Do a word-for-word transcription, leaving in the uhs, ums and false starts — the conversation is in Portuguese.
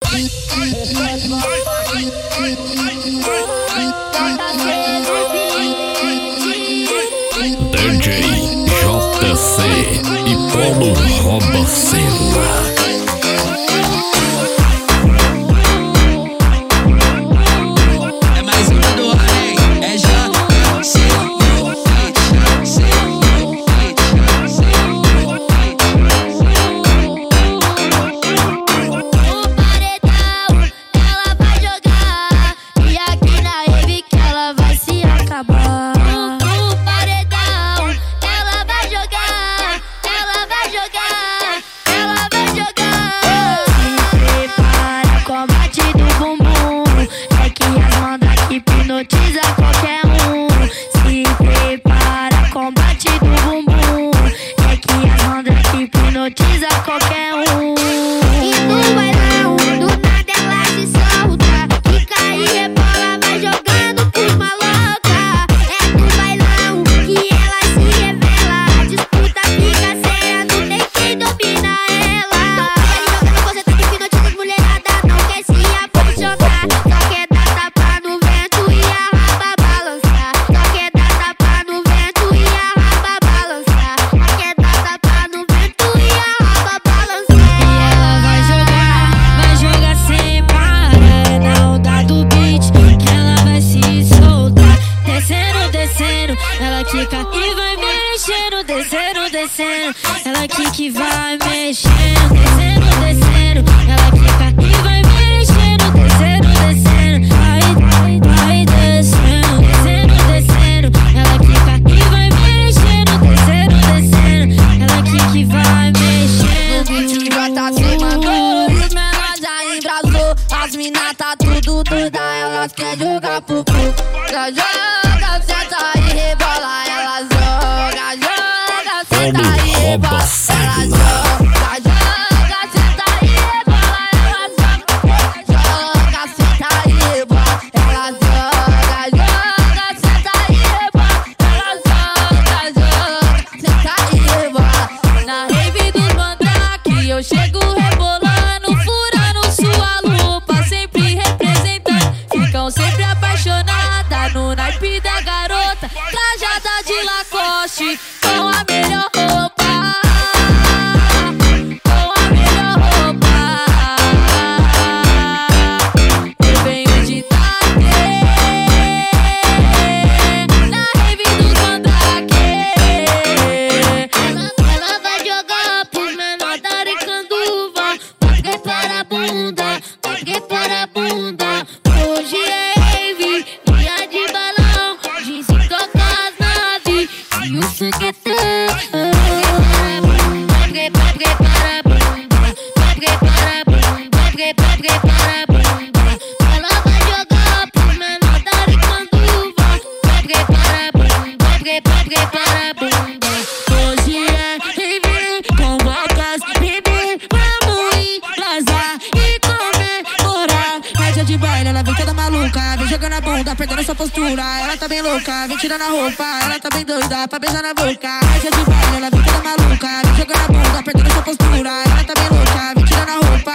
D J J C e Polo Robacena. Hipnotiza qualquer um. Se prepara, combate do bumbum. É que a onda que hipnotiza qualquer um. E no bailão, do nada ela se solta. Fica e rebola, vai jogando por uma louca. É no bailão que ela se revela. A disputa fica séria, não tem quem domina ela. Então fica ali jogando, você tá que hipnotiza as mulheradas. Não quer se apaixonar, só quer dar tapa no vento e a raba balançar. Só quer dar tapa no vento e a raba balançar. Só quer dar tapa no vento e a raba balançar. E ela vai jogar, vai jogar sem parar. Na onda do beat, que ela vai se soltar. Descendo, descendo, ela quica e vai mexendo. Descendo, descendo, ela quica e vai mexendo. Descendo, descendo, ela quica e vai mexendo. Descendo, descendo, vai, vai, vai descendo. Descendo, descendo, ela quica e vai mexendo. Descendo, descendo, ela quica e vai mexendo. O beat já tá se mandou, os menores já embrasou. As mina tá tudo doida, elas querem jogar pro cu. Já joga, senta e rebola, ela joga. Joga, senta e rebola, ela joga. Joga, senta e rebola, ela joga. Joga, senta e rebola, ela joga. Joga, senta e rebola, ela joga. Joga, senta e rebola. Na rave dos mandrake eu chego rebolando, furando sua lupa, sempre representando. Ficam sempre apaixonadas no naipe da garota, trajada de Lacoste, com a melhor roupa, com a melhor roupa. Eu venho de Itaquê, na rave dos mandrake. Ela vai jogar pros menores darem canduva. Pode para a bunda, pode para a bunda. Hoje é rave, dia de balão. Dizem tocar as naves e o suquetão. Pode para a bunda, pode para a bunda, pode para a bunda. Ela vai jogar pros menores darem canduva. Pode para a bunda, pode para a bunda. Hoje é rave, convoca as bebê. Vamos embrasar e comemorar. Média de baile, ela vem toda maluca. Vem jogando a bunda, perdendo sua postura. Ela tá bem louca, vem tirando a roupa. Ela tá bem doida pra beijar na boca. Média de baile, ela vem toda maluca. Vem jogando a bunda, perdendo sua postura. Ela tá bem louca, vem tirando a roupa.